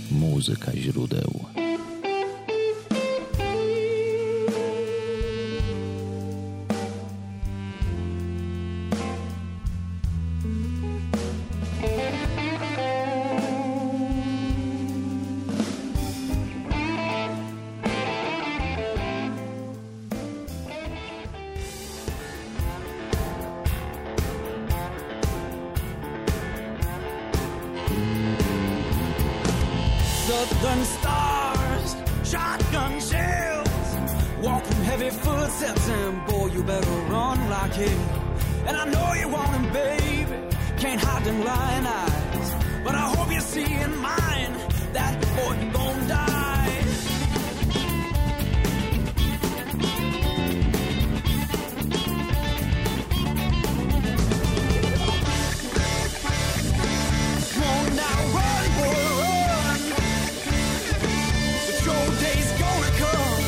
Muzyka źródeł. Southern stars, shotgun shells, walking heavy footsteps, and boy, you better run like hell. And I know you want him, baby, can't hide them lying eyes, but I hope you see in mine that boy, you gon' die. Come on now, run, boy, run. Your day's gonna come,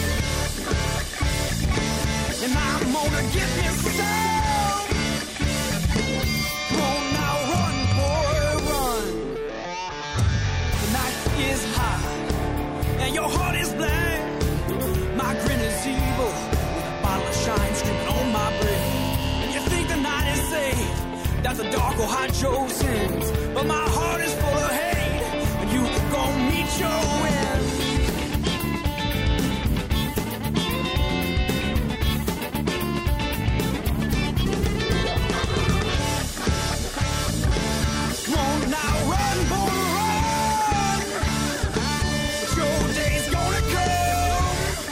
and I'm gonna get me some. Come on now, run, boy, run. The night is hot, and your heart is black. My grin is evil, with a bottle of shine streaming on my breath. And you think the night is safe, that the dark will hide your sins, but my heart is full of hate, and you gon' meet your end. Now run, boy, run. Your day's gonna come,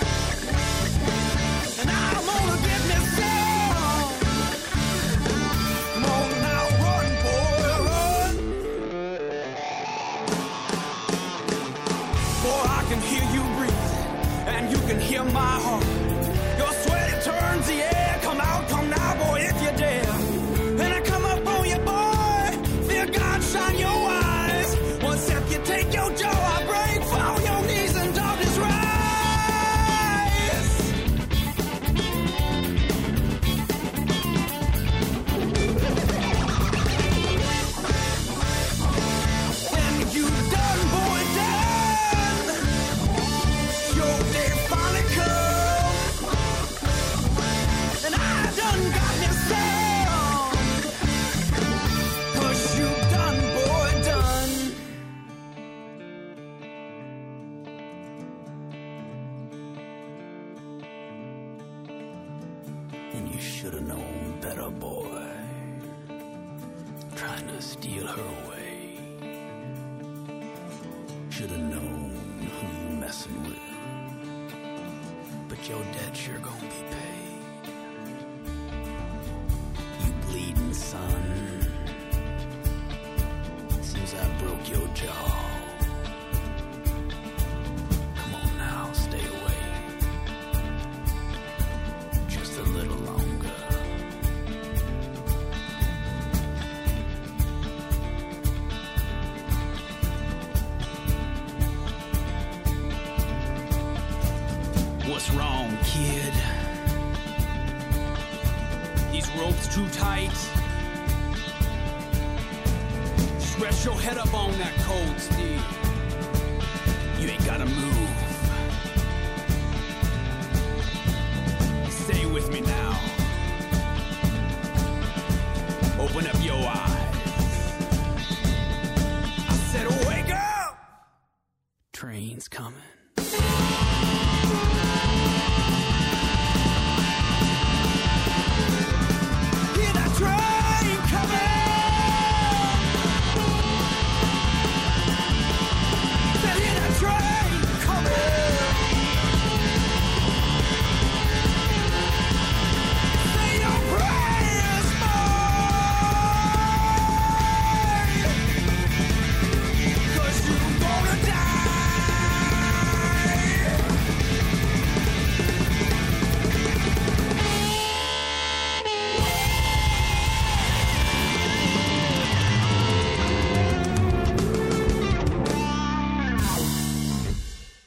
and I'm gonna get me some. Come on now, run, boy, run. Boy, I can hear you breathing, and you can hear my heart. Your sweat, it turns the air. Come out, come now, boy, if you dare. And I come up on you, boy. Fear God, shine your eyes. One step you take your jaw, I break. Fall your knees and darkness rise. When you done, boy, done, your day finally come, and I done got me some. 'Cause you done, boy, done. And you should've known better, boy, trying to steal her away. Should've known who you messing with, but your debt sure gonna be paid. You bleeding son, since I broke your jaw. Come on now, stay away just a little longer. What's wrong, kid? These ropes too tight? Just rest your head up on that cold steel. You ain't gotta move. Stay with me now. Open up your eyes. I said wake up! Train's coming. Hear that train coming! Said hear that train coming! Say your prayers, boy! 'Cause you're gonna die!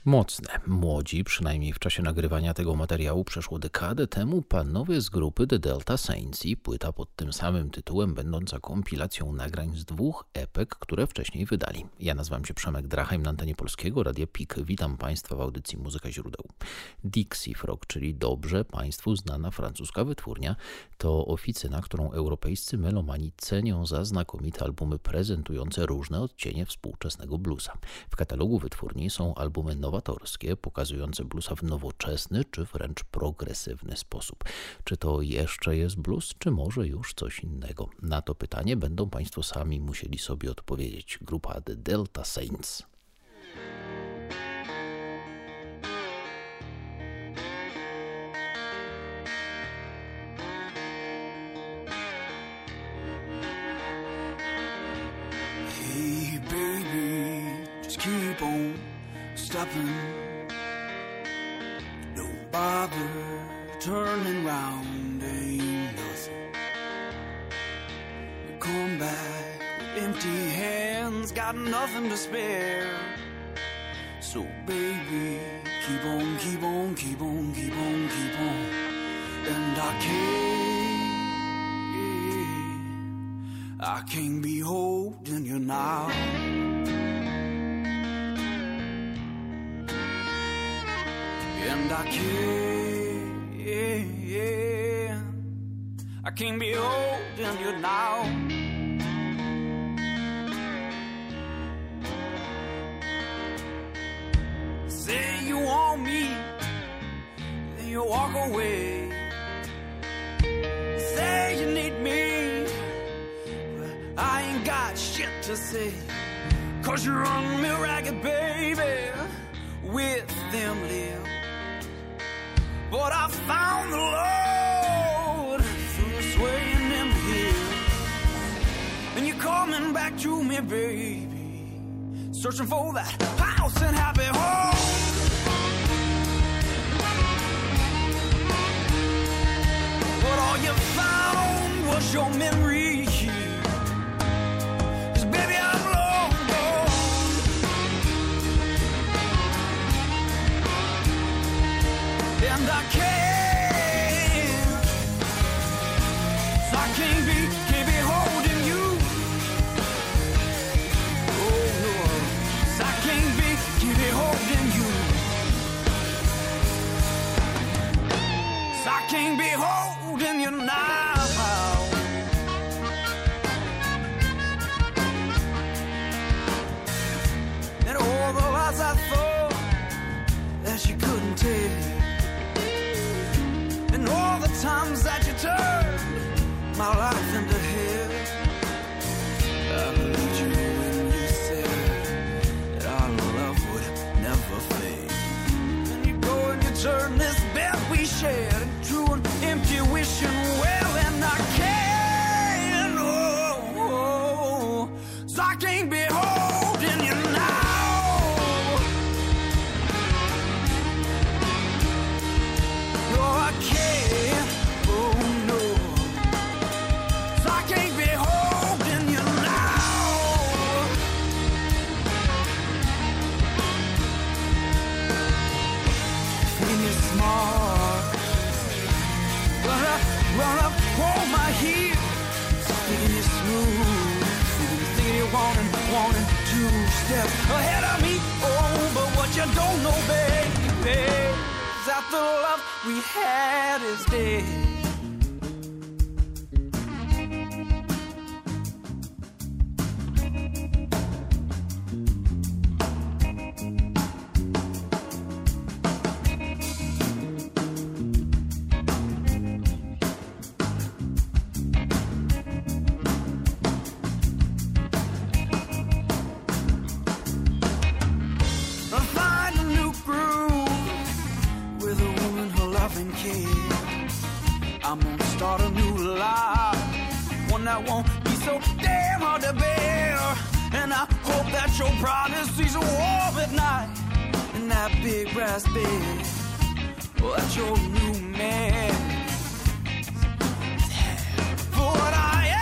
Mocne. Młodzi, przynajmniej w czasie nagrywania tego materiału przeszło dekadę temu, panowie z grupy The Delta Saints i płyta pod tym samym tytułem, będąca kompilacją nagrań z 2 epek, które wcześniej wydali. Ja nazywam się Przemek Drachheim, na antenie Polskiego Radia PIK. Witam Państwa w audycji Muzyka Źródeł. Dixie Frog, czyli dobrze Państwu znana francuska wytwórnia, to oficyna, którą europejscy melomani cenią za znakomite albumy prezentujące różne odcienie współczesnego bluesa. W katalogu wytwórni są albumy nowatorskie, pokazujące bluesa w nowoczesny czy wręcz progresywny sposób. Czy to jeszcze jest blues, czy może już coś innego? Na to pytanie będą Państwo sami musieli sobie odpowiedzieć. Grupa The Delta Saints. Hey baby, just keep on stopping. Don't bother turning round, ain't nothing. You come back with empty hands, got nothing to spare. So baby, keep on, keep on, keep on, keep on, keep on. And I can't be holding you now. And I can't be holding you now. Say you want me, then you walk away. Say you need me, but I ain't got shit to say. 'Cause you run me ragged, baby, with them lips. But I found the Lord through the swaying in the hills. And you're coming back to me, baby, searching for that house and happy home. But all you found was your memory. 'Cause baby, I'm long gone. And I can't be holding you. Oh no, 'cause I can't be holding you. 'Cause I can't be holding you now. And all the lies I thought that you couldn't take. And all the times that you turned my life into hell. I believed you when you said that our love would never fade. And you go and you turn this bed we shared into an empty wishing well. And I can't, so I can't be holding you now. No, I can't, oh no. So I can't be holding you now. Thinking you're smart, run up, hold my heel. Thinking you're smooth, thinking you're wanting 2 steps ahead of me. Oh, but what you don't know, baby, is that the love we had is dead. I'm gonna start a new life, one that won't be so damn hard to bear. And I hope that your privacy's warm at night in that big brass bed. Oh, that's your new man. For what I am.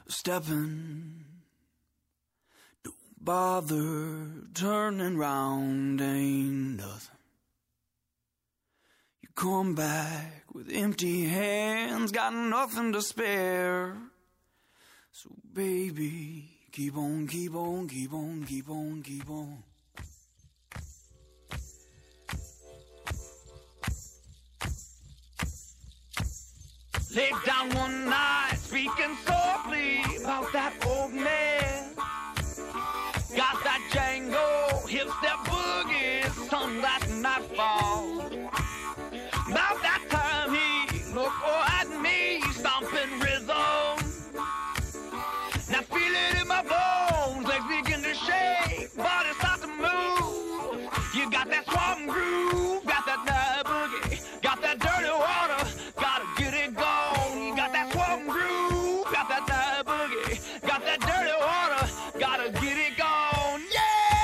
stepping. Don't bother turning round, ain't nothing. You come back with empty hands, got nothing to spare. So baby, keep on, keep on, keep on, keep on, keep on. Laid down one night, speaking softly about that old man. Got that Django, hip step boogie, sun that nightfall. About that time he looked at me, stomping rhythm. Now feel it in my bones, legs begin to shake, body start to move. You got that swamp groove, got that night boogie, got that dirty water, gotta get it going. You got that swamp groove, got that night boogie, got that dirty water, gotta get it going. Yeah!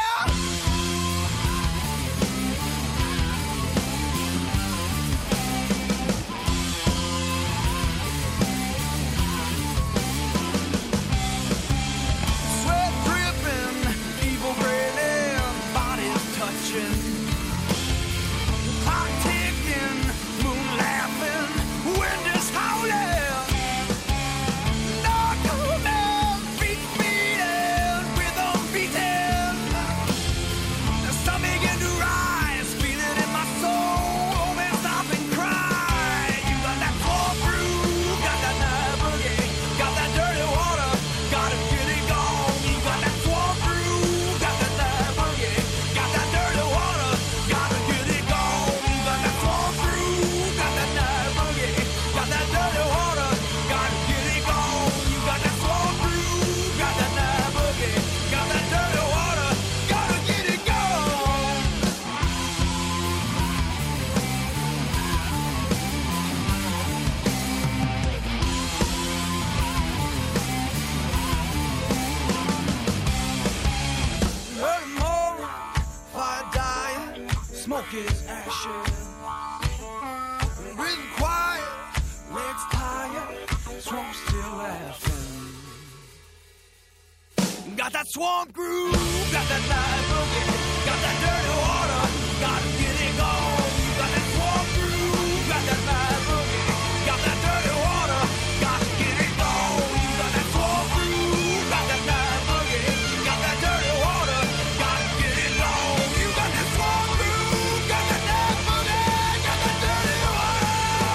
Sweat dripping, evil grinning, bodies touching. Clock ticking, moon laughing, wind is howling. Knock-o-down, feet beating, rhythm beating. The sun begin to rise, feel it in my soul. Oh man, stop and cry. You got that floor groove, got that night boogie, got that dirty water, gotta get it gone. You got that floor groove, got that night boogie, got that dirty water, gotta get it gone. You got that floor groove, got that night boogie, got that dirty water, gotta get it gone. You got that floor groove, got that night boogie, got that dirty water, gotta get it gone. Early morning, fire dying, smoke is ashes. Breathing quiet, legs tired, swamp still laughing. Got that swamp groove, got that night boogie, got that dirty water, gotta get it gone. You got that swamp groove, got that night boogie, got that dirty water, gotta get it gone. You got that swamp groove, got that night boogie, got that dirty water, gotta get it gone. You got that swamp groove, got that night boogie, got that dirty water.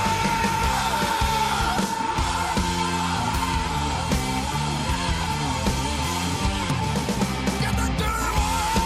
Got that dirty water.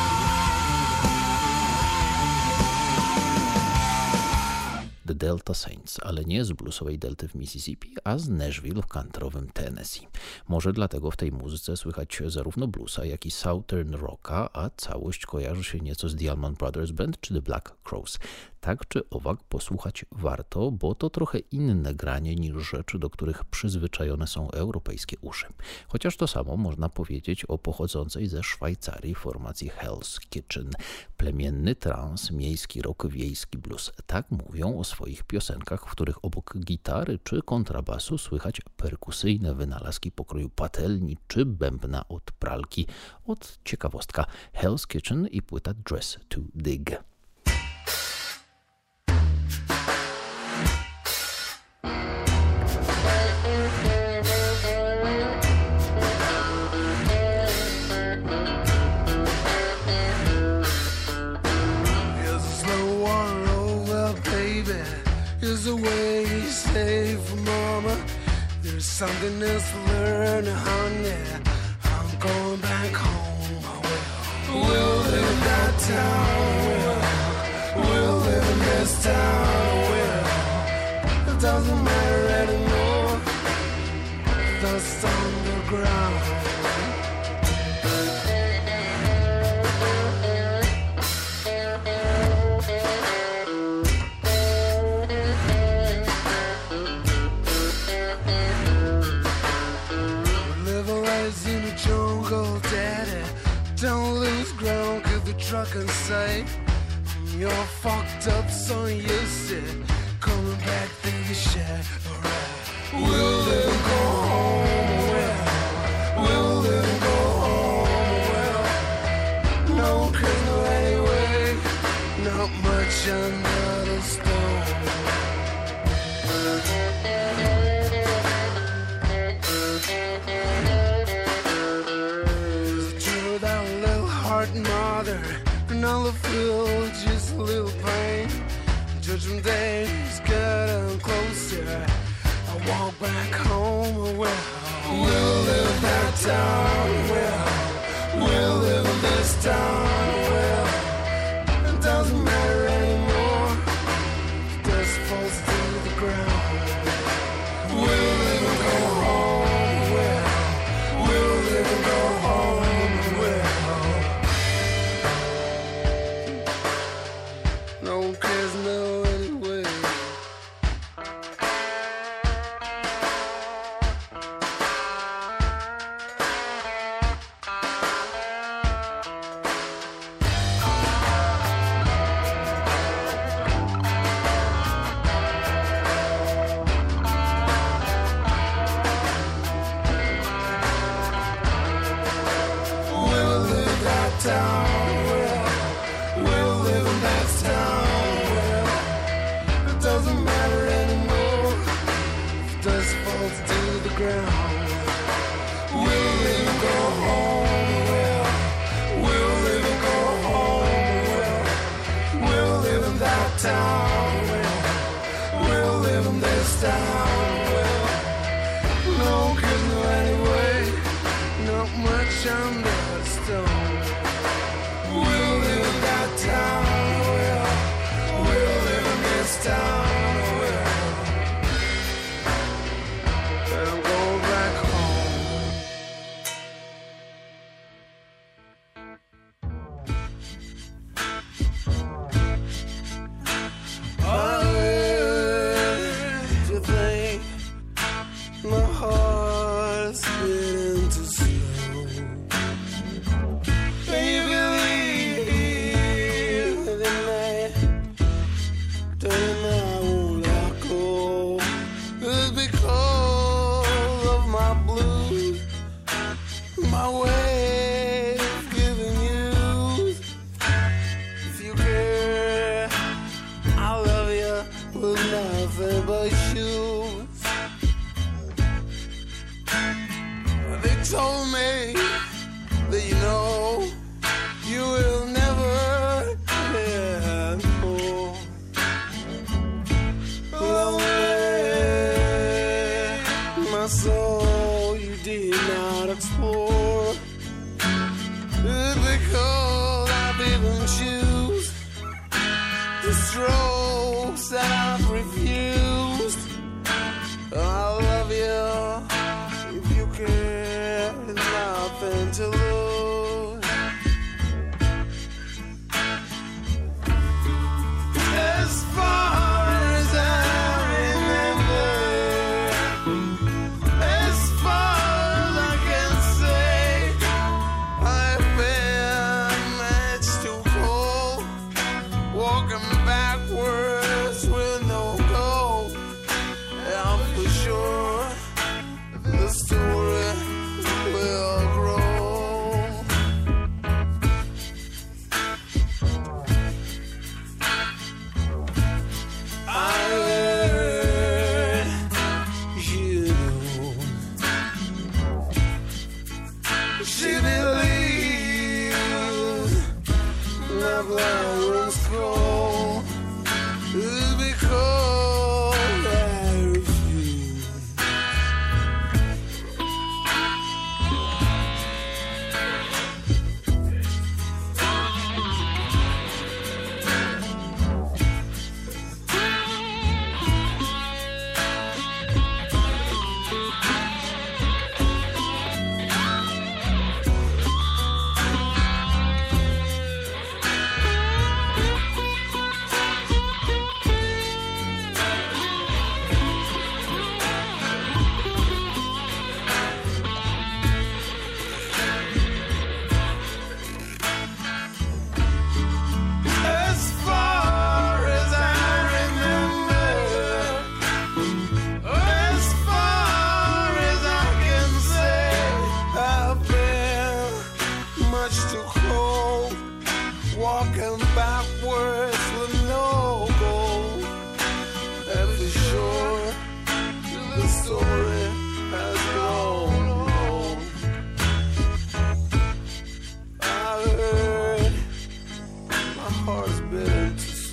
The Delta Saints, ale nie z bluesowej delty w Mississippi, a z Nashville w countrowym Tennessee. Może dlatego w tej muzyce słychać zarówno bluesa, jak i southern rocka, a całość kojarzy się nieco z The Allman Brothers Band czy The Black Crowes. Tak czy owak posłuchać warto, bo to trochę inne granie niż rzeczy, do których przyzwyczajone są europejskie uszy. Chociaż to samo można powiedzieć o pochodzącej ze Szwajcarii formacji Hell's Kitchen. Plemienny trans, miejski rock, wiejski blues. Tak mówią o swoich piosenkach, w których obok gitary czy kontrabasu słychać perkusyjne wynalazki pokroju patelni czy bębna od pralki. Od ciekawostka Hell's Kitchen i płyta Dress to Dig. Something else to learn, honey. I'm going back home. We'll live that town. We'll live in this town. It doesn't matter anymore. Dust on the ground. Don't lose ground, cause the truck and say you're fucked up, son, you said coming back, think you share, alright. We'll live and go home, well, much under the stone. Is it true that little heart mother and all the feel just a little pain? Judgment day is getting closer. I walk back home. We'll live that town. We'll live in this town. It doesn't matter anymore. Dust falls to the ground. We'll live and go home. We'll live and go home. No one cares now anyway.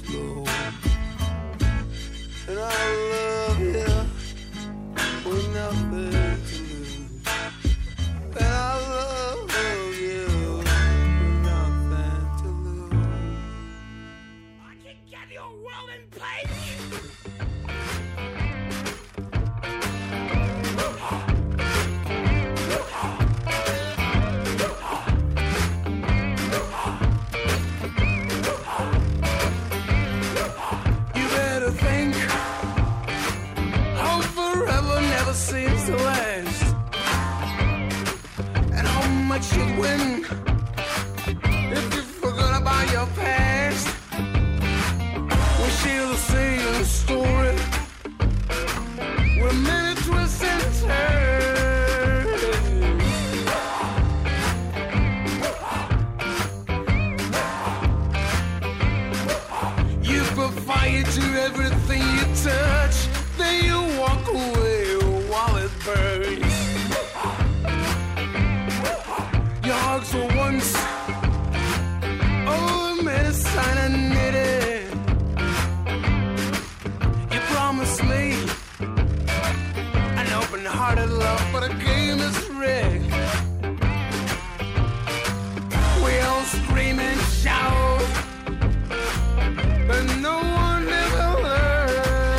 flow. And I love you with nothing to lose. And I love you with nothing to lose. I can give you a rolling page. Seems to last, and how much you'd win if you forgot about your past. We share the same story with many twists and turns. You put fire to everything you touch, then you walk away. Your hugs were once all the medicine I needed. You promised me an open-hearted love, but the game is rigged. We all scream and shout, but no one ever learns.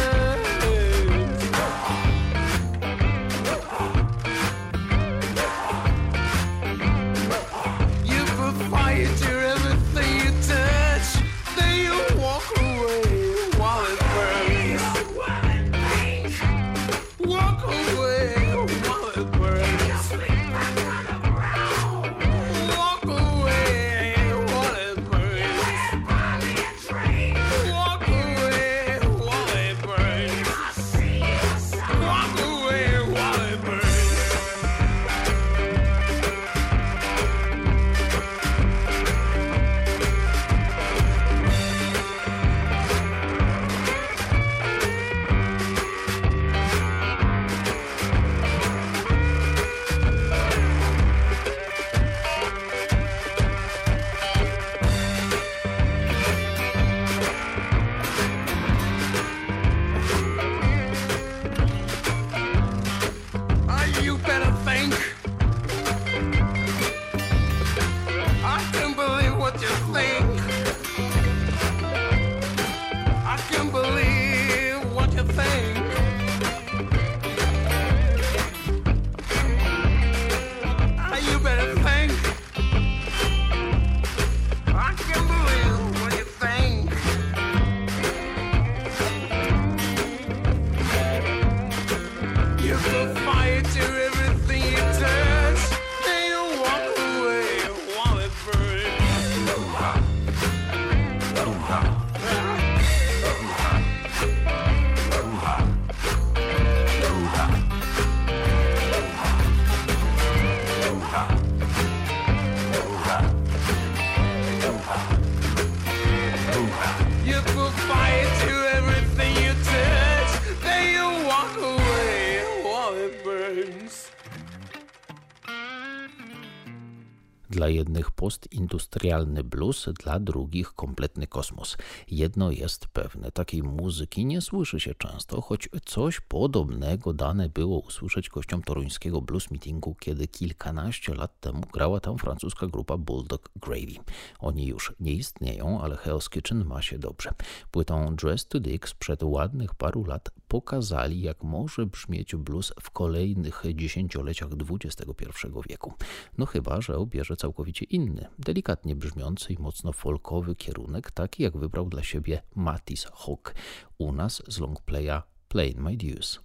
Dla jednych postindustrialny blues, dla drugich kompletny kosmos. Jedno jest pewne, takiej muzyki nie słyszy się często, choć coś podobnego dane było usłyszeć gościom toruńskiego blues meetingu, kiedy kilkanaście lat temu grała tam francuska grupa Bulldog Gravy. Oni już nie istnieją, ale Hell's Kitchen ma się dobrze. Płytą Dress to Dig sprzed ładnych paru lat pokazali, jak może brzmieć blues w kolejnych dziesięcioleciach XXI wieku. No chyba, że obierze całkowicie inny, delikatnie brzmiący i mocno folkowy kierunek, taki jak wybrał dla siebie Mattis Hook. U nas z longplaya Playing My Dues.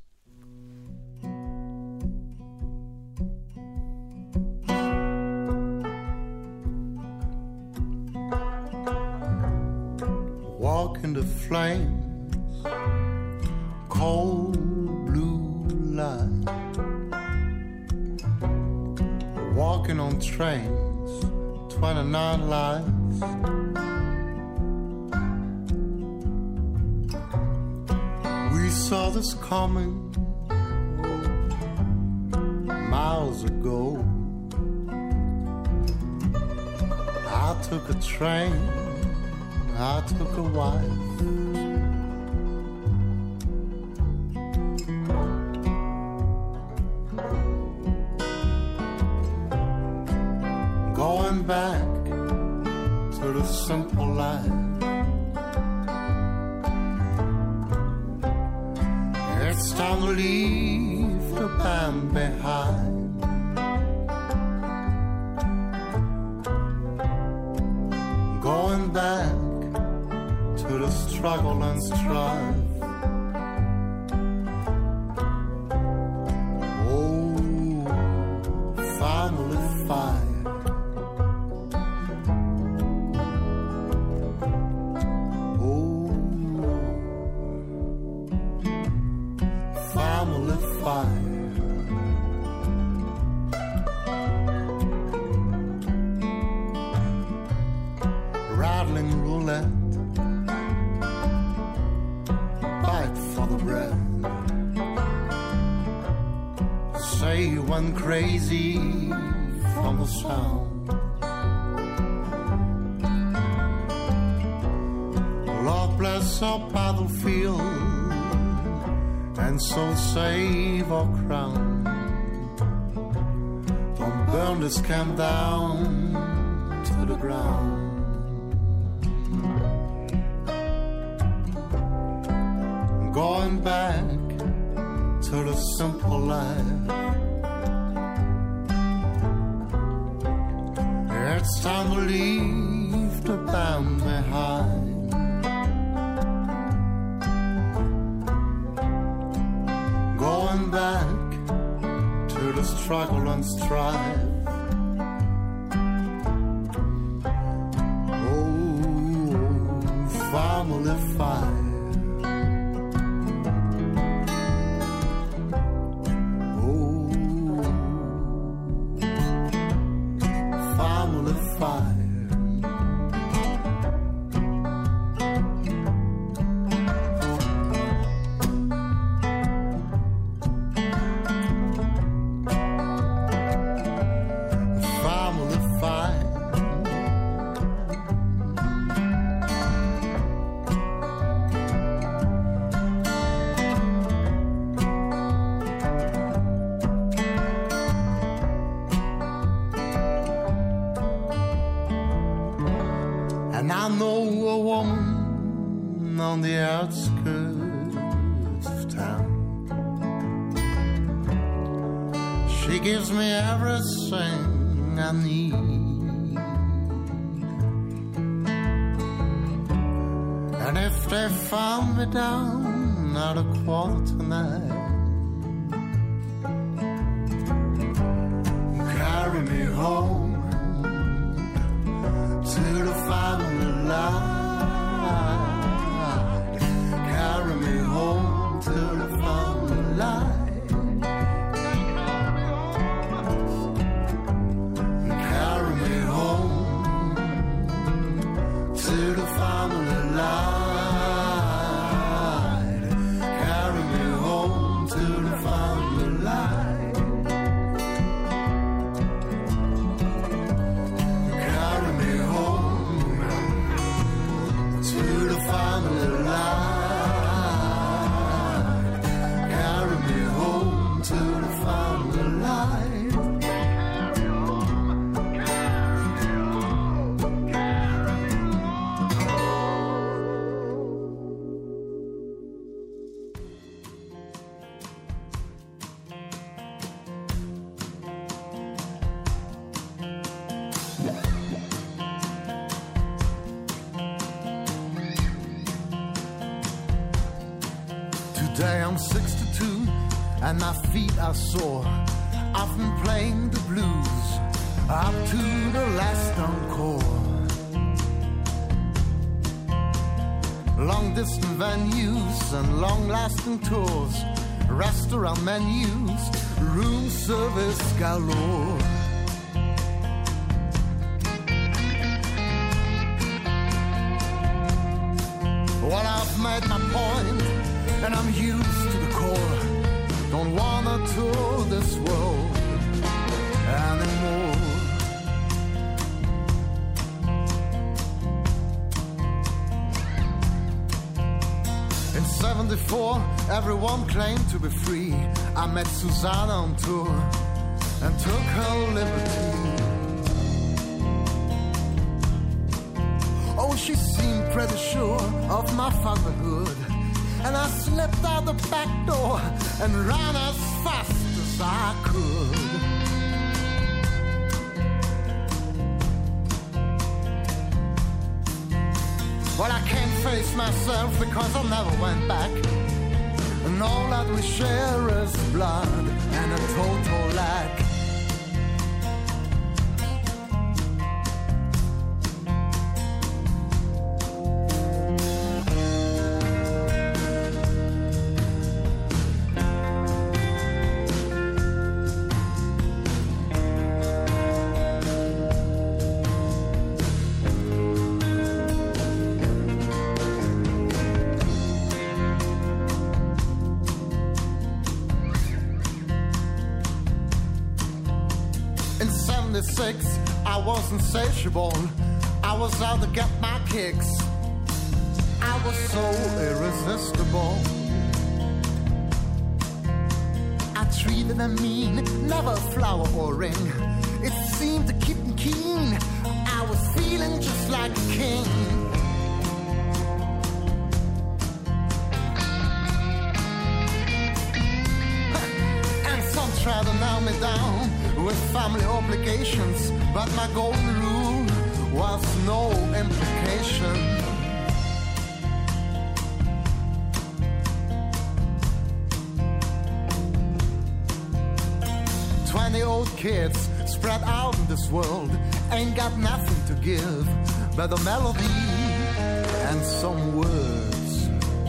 Walk into flames, cold blue light. Walking on trains, 29 lives. We saw this coming miles ago. I took a train I took a wife. Going back to the simple life. It's time to leave the band behind. Going back to the struggle and strife. Oh, family fire. Oh, family fire. Rattling roulette, bite for the bread. Say you went crazy from the sound. Lord bless our battlefield, and so save our crown. Don't burn this camp down to the ground. Going back to the simple life. It's time to leave the band behind. Going back to the struggle and strife. Oh, family fire. And I know a woman on the outskirts of town. She gives me everything I need. And if they found me down at a quarter tonight, carry me home to the family light. Carry me home to the family light. Carry me home to the family light. Carry me home to the family light. Carry me home to the family light. Carry me home to the family light. Today I'm 62 and my feet are sore. I've been playing the blues up to the last encore. Long distance venues and long lasting tours, restaurant menus, room service galore. Well, I've made my point and I'm used to the core. Don't wanna tour this world anymore. In 74, everyone claimed to be free. I met Susanna on tour and took her liberty. Oh, she seemed pretty sure of my fatherhood, and I slipped out the back door and ran as fast as I could. Well, I can't face myself because I never went back, and all that we share is blood and a total lack. I was insatiable. I was out to get my kicks. I was so irresistible. I treated them mean, never a flower or ring. It seemed to keep me keen. I was feeling just like a king. And some tried to nail me down with family obligations, but my golden rule was no implication. Old kids spread out in this world ain't got nothing to give but a melody and some words.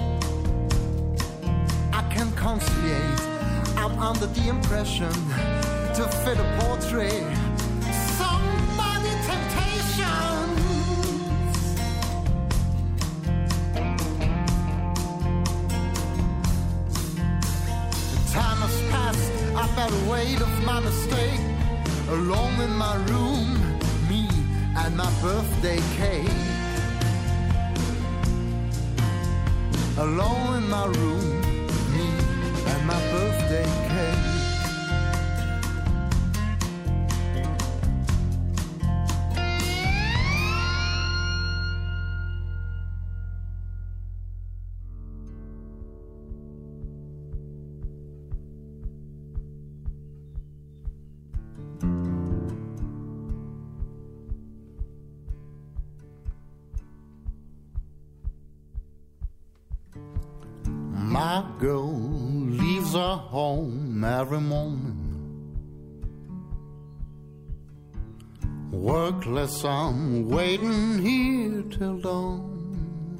I can conciliate. I'm under the impression to fit a portrait, somebody temptations. The time has passed, I bear the weight of my mistake. Alone in my room, me and my birthday cake. Alone in my room, me and my birthday cake. My girl leaves her home every morning. Workless, I'm waiting here till dawn.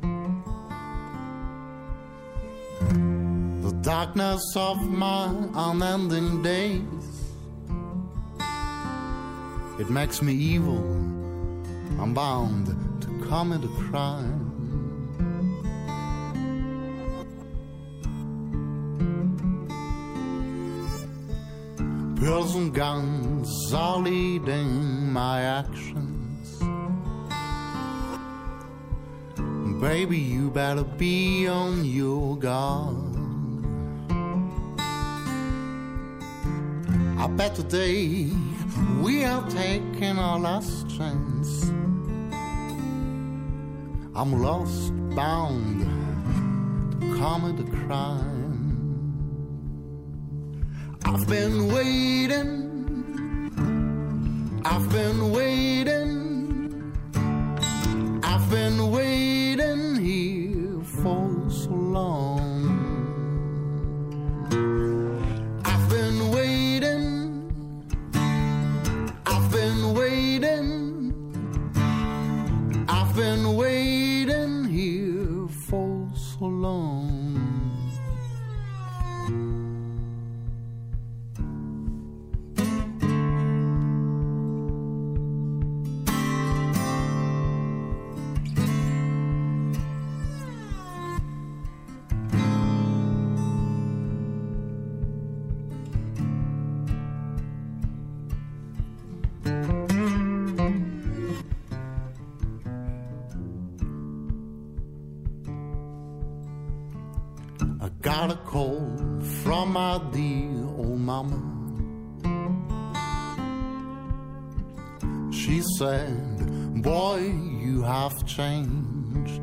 The darkness of my unending days, it makes me evil. I'm bound to commit a crime. Pills and guns are leading my actions. Baby, you better be on your guard. I bet today we are taking our last chance. I'm lost, bound to commit a crime. I've been waiting, I've been waiting, I've been waiting here for so long. I've been waiting, I've been waiting, I've been waiting here for so long. got a call from my dear old mama. She said, boy, you have changed.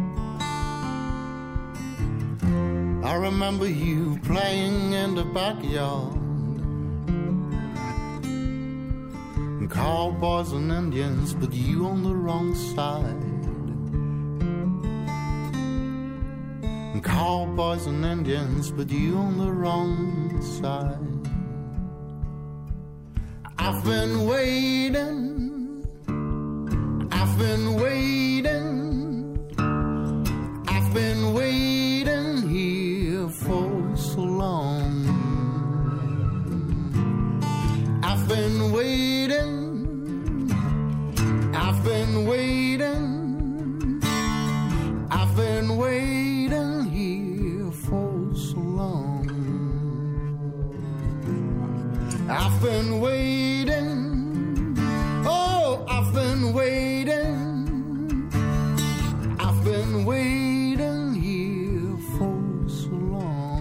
I remember you playing in the backyard, cowboys and Indians, but you on the wrong side. Cowboys and Indians, but you on the wrong side. I've been waiting, I've been waiting, I've been waiting here for so long. I've been waiting, I've been waiting, I've been waiting here for so long. I've been waiting, oh, I've been waiting, I've been waiting here for so long.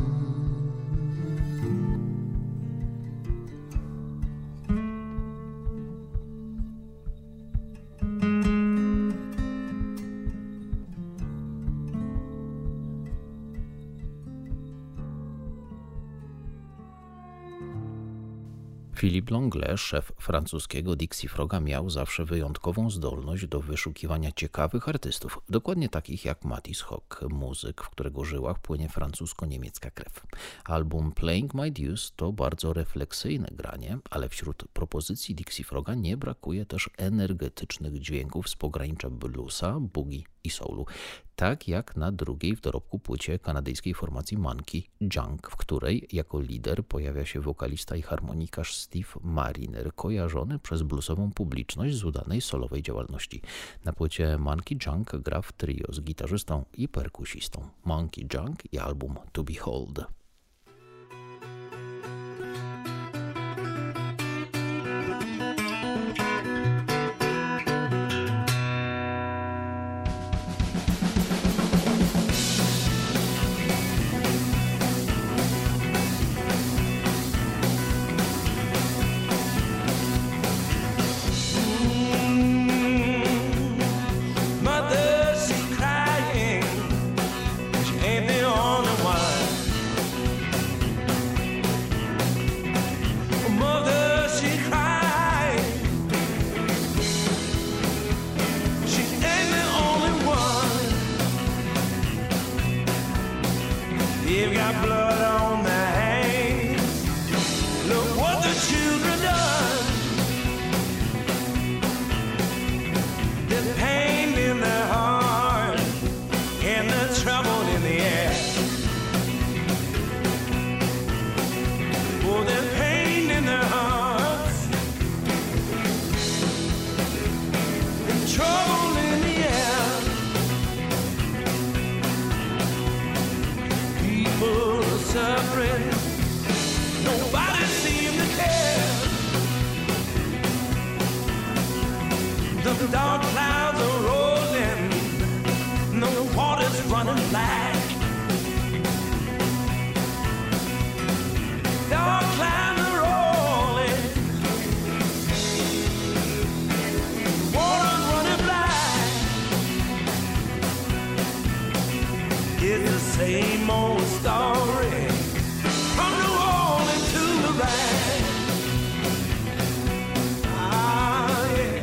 Philippe Longley, szef francuskiego Dixie Froga, miał zawsze wyjątkową zdolność do wyszukiwania ciekawych artystów, dokładnie takich jak Mattis Hock, muzyk, w którego żyłach płynie francusko-niemiecka krew. Album Playing My Dues to bardzo refleksyjne granie, ale wśród propozycji Dixie Froga nie brakuje też energetycznych dźwięków z pogranicza bluesa, boogie i soulu. Tak jak na drugiej w dorobku płycie kanadyjskiej formacji Monkey Junk, w której jako lider pojawia się wokalista i harmonikarz Steve Mariner, kojarzony przez bluesową publiczność z udanej solowej działalności. Na płycie Monkey Junk gra w trio z gitarzystą i perkusistą. Monkey Junk i album To Behold. You've got blood on their hands. Look what the children done. The pain in their heart and the trouble in the air. Oh, the pain in their hearts and trouble in the air. People are suffering, nobody seems to care. The dark clouds are rolling, the water's running black. Dark clouds are rolling, water's running black. It's the same old story from New Orleans to the back. Ah, yeah.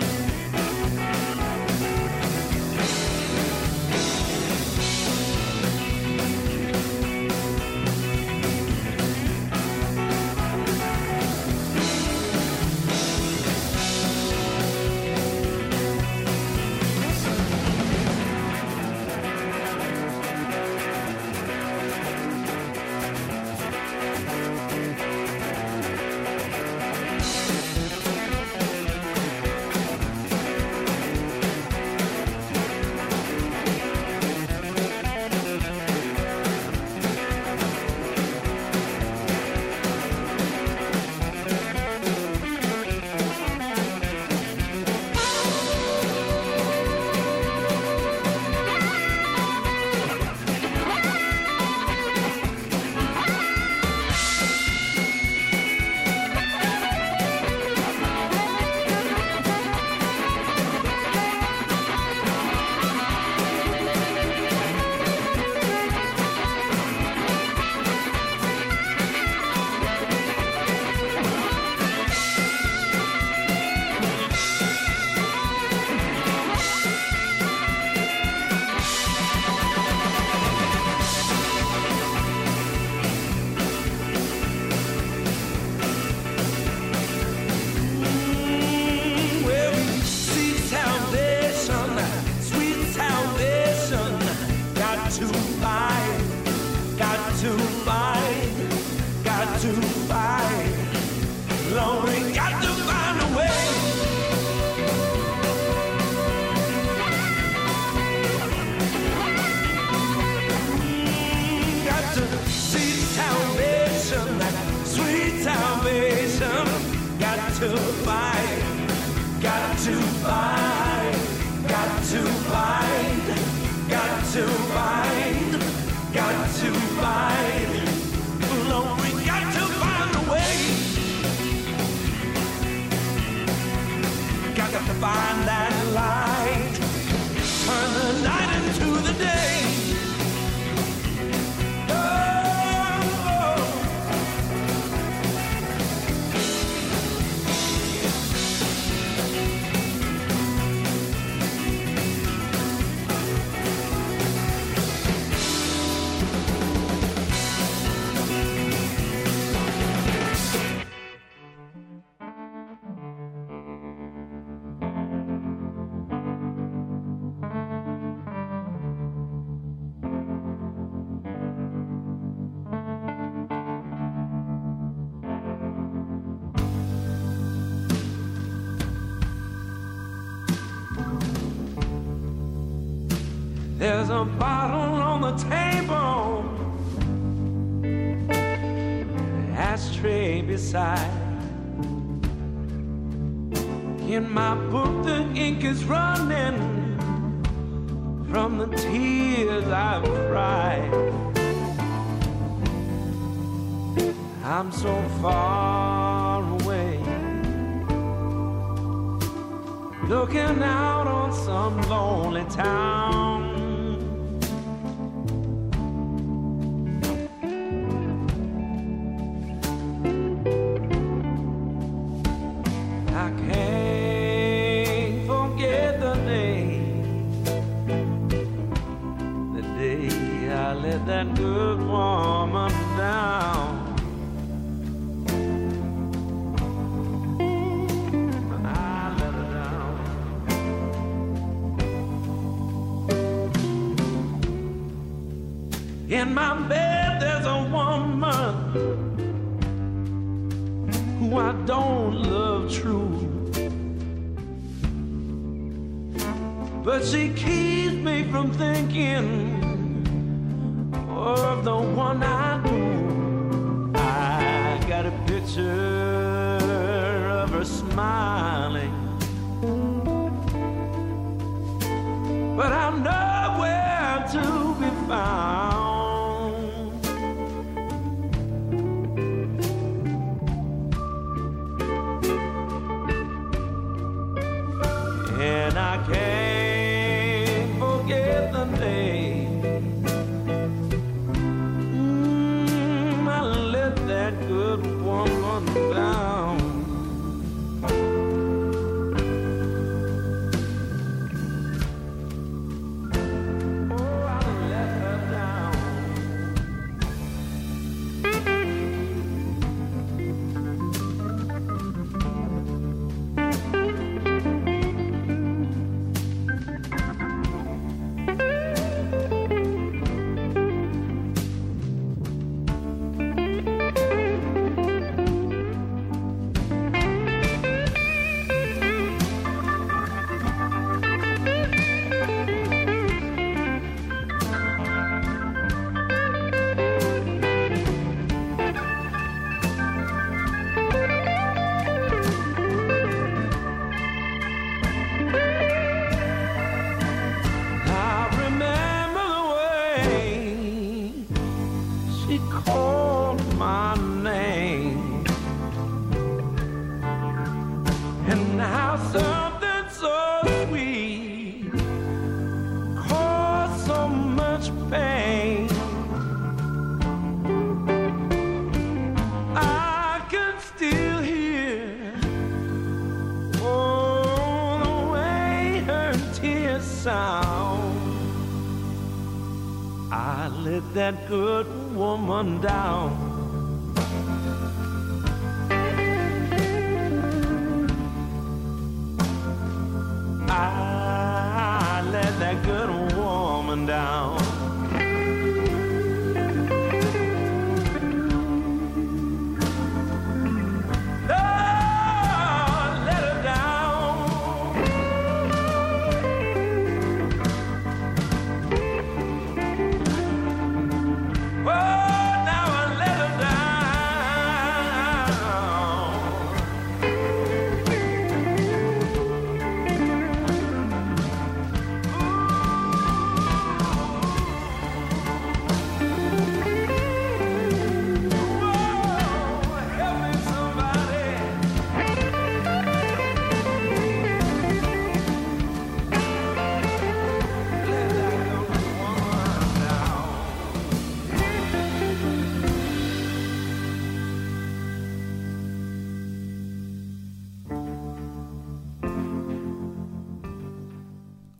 to fight, got to fight, got to fight. Lord, we got to find a way. Got to see salvation, that sweet salvation. Got to fight, got to fight, got to fight, got to fight, got to fight. Lord, we got to find a way. Got to find that light, turn the night into the day. There's a bottle on the table, ashtray beside. In my book the ink is running from the tears I've cried. I'm so far away, looking out on some lonely town. That good woman down. I let her down. In my bed there's a woman who I don't love true, but she keeps me from thinking of the one I do. I got a picture of her smiling, but I'm nowhere to be found. And I can't forget the name. That good woman down. Oh, I let her down. I let that good woman down. I let that good woman down.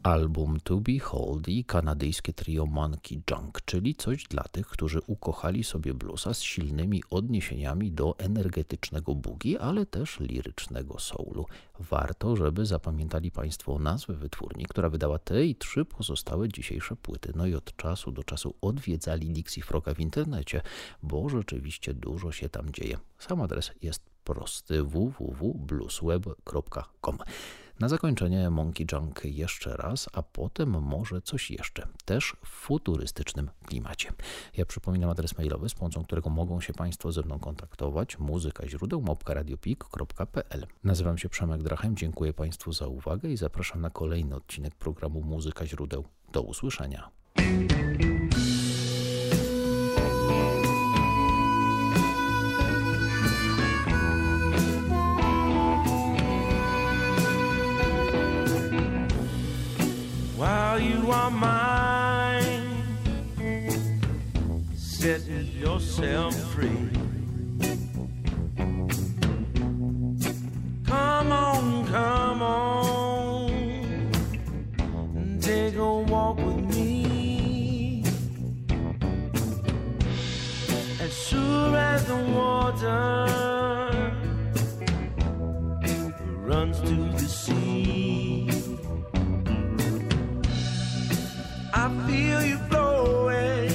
Album To Behold i kanadyjskie trio Monkey Junk, czyli coś dla tych, którzy ukochali sobie bluesa z silnymi odniesieniami do energetycznego boogie, ale też lirycznego soulu. Warto, żeby zapamiętali Państwo nazwę wytwórni, która wydała te i 3 pozostałe dzisiejsze płyty. No i od czasu do czasu odwiedzali Dixie Froga w internecie, bo rzeczywiście dużo się tam dzieje. Sam adres jest prosty: www.bluesweb.com. Na zakończenie Monkey Junk jeszcze raz, a potem może coś jeszcze, też w futurystycznym klimacie. Ja przypominam adres mailowy, z pomocą którego mogą się Państwo ze mną kontaktować: muzykaźródeł@radiopik.pl. Nazywam się Przemek Drachem, dziękuję Państwu za uwagę i zapraszam na kolejny odcinek programu Muzyka Źródeł. Do usłyszenia. While you are mine, set yourself free. Come on, and take a walk with me. As sure as the water runs to the sea, I feel you flowing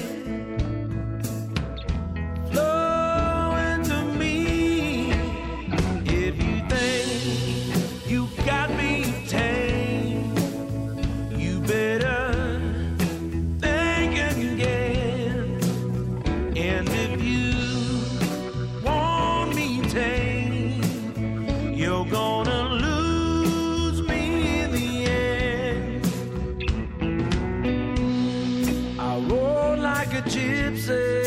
to me. If you think you got me tamed, you better think again. And if you want me tamed, you're gonna lose me in the end. I rode like a gypsy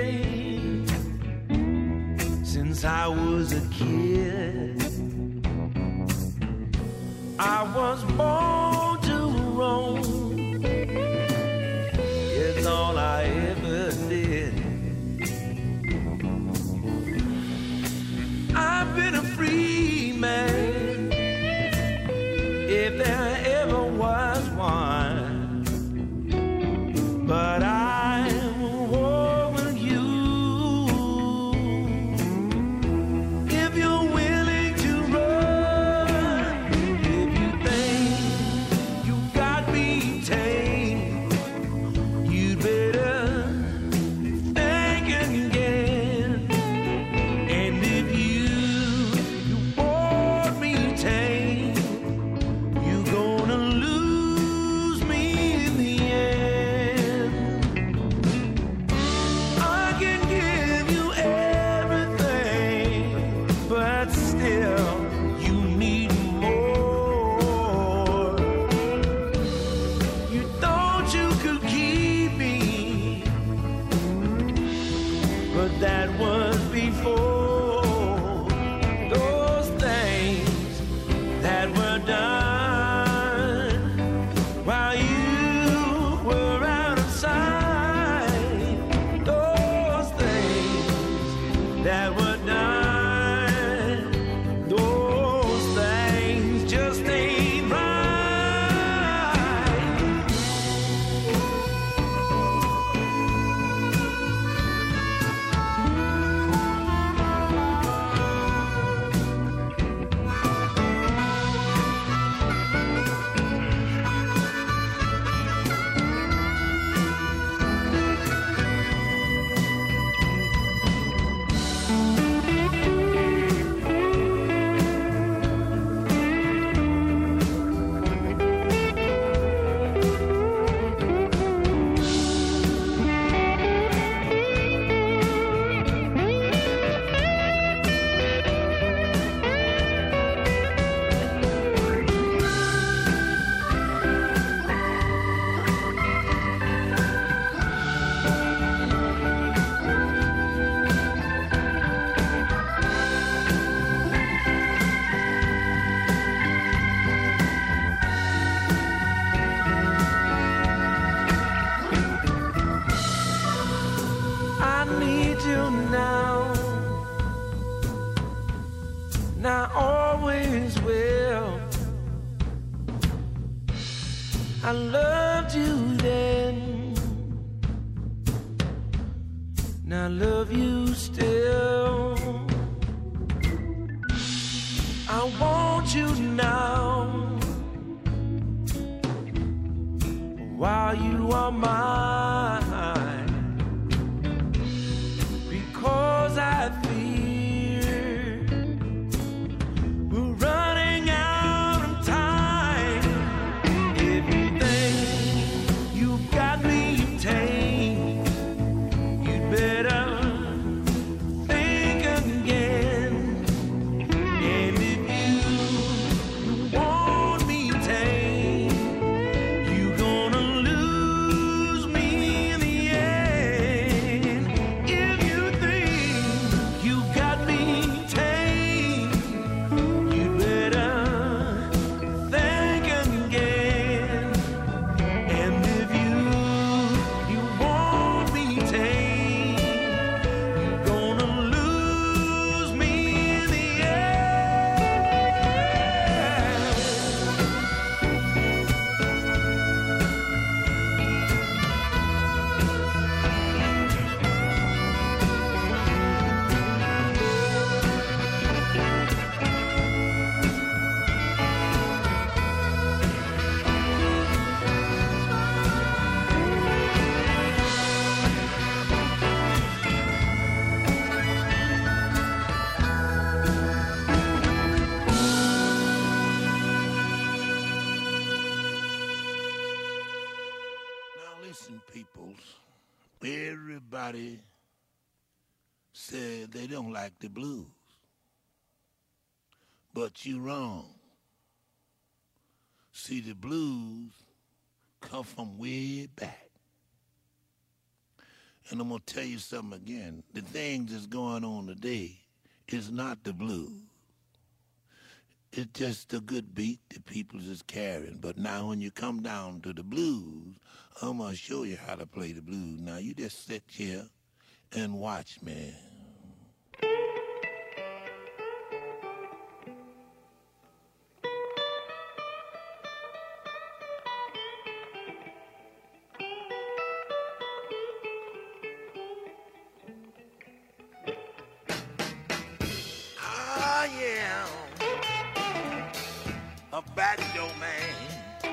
since I was a kid. I was born to roam, it's all I ever did. I've been a free man, if there ever was one, but I'm over you. If you're willing to run, if you think you got me tamed, you'd better think again. And if you want me tamed, you're gonna lose me in the end. I can give you everything, but still you need more. You thought you could keep me, but that was before those things that were done while you were out of sight. Those things that were done, those things just ain't right. I need you now, and I always will. I loved you then, and I love you still. I want you now, while you are mine, because I fear we're running out of time. Everything you got me tame, you'd better think again. And if you want me tame, you're gonna lose me in the end. If you think you got me tame, you'd better think again. And if you want me tame, you're gonna lose me in the end. Now listen, peoples. Everybody said they don't like the blues. But you wrong. See, the blues come from way back. And I'm going to tell you something again. The things that's going on today is not the blues. It's just a good beat the people is carrying. But now when you come down to the blues, I'm going to show you how to play the blues. Now you just sit here and watch me. I am a backdoor man.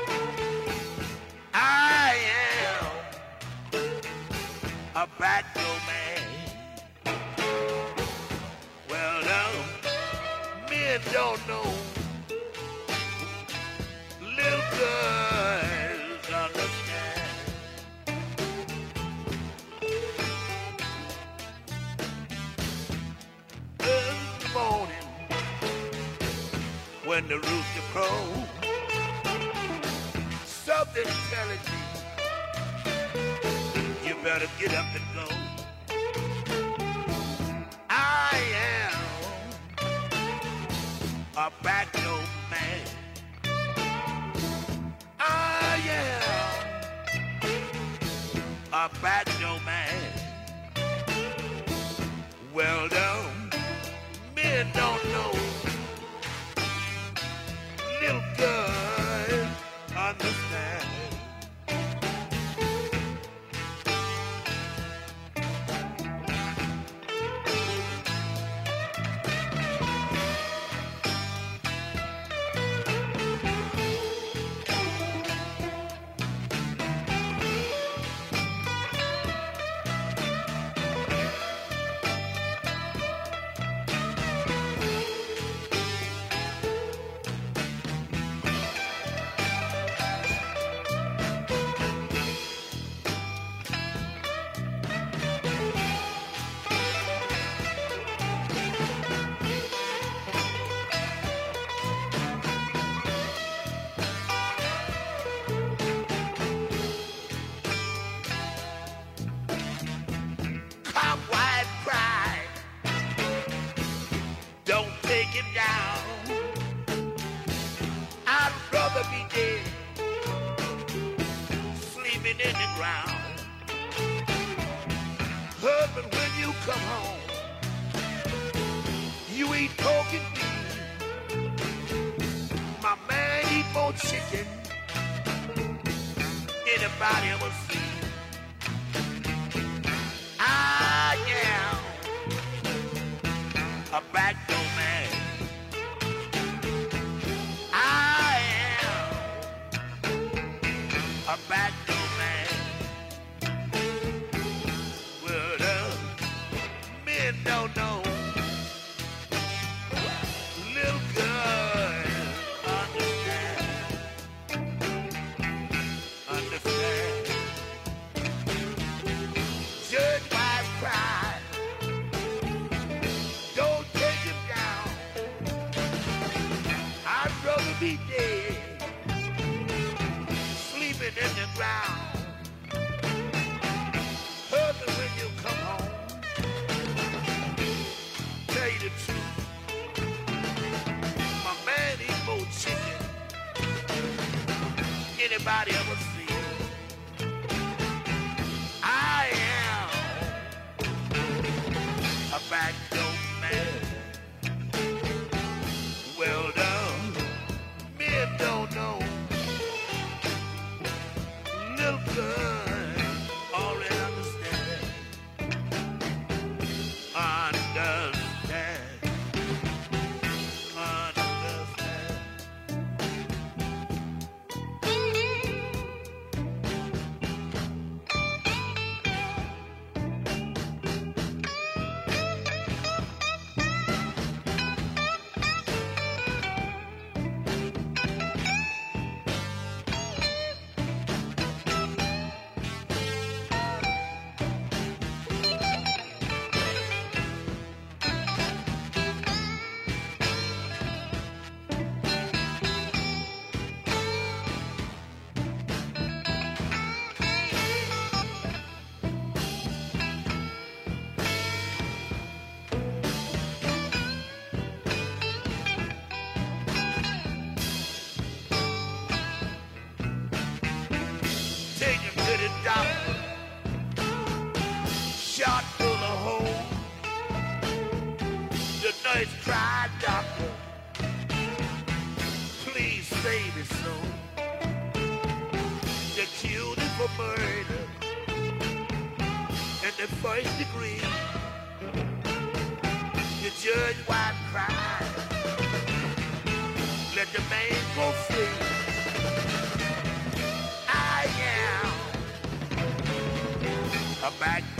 I am a backdoor man. Well, men don't know. Little girls understand. Early in the morning, when the rooster crows, something telling me you better get up and go. I am a backdoor man. I am a backdoor man. Well done, men don't know. Little girls understand. Cop-wide pride, don't take him down. I'd rather be dead, sleeping in the ground. Husband, when you come home, you eat pork and beef. My man eat more chicken anybody ever see. I am a backdoor man. I am a backdoor man. Well, men don't know. Little girl, understand. Judge wife cry. Don't take him down. I'd rather be dead, sleeping in the ground. Husband, when you come home, tell you the truth. My man eat more chicken. Anybody ever see? I am a backdoor man. Well done, men don't know. Little girl already understand. Understand. Shot full of holes. The nurse cried, doctor, please save his soul. They killed him for murder in the first degree. The judge wife cried, let the man go free. I am a back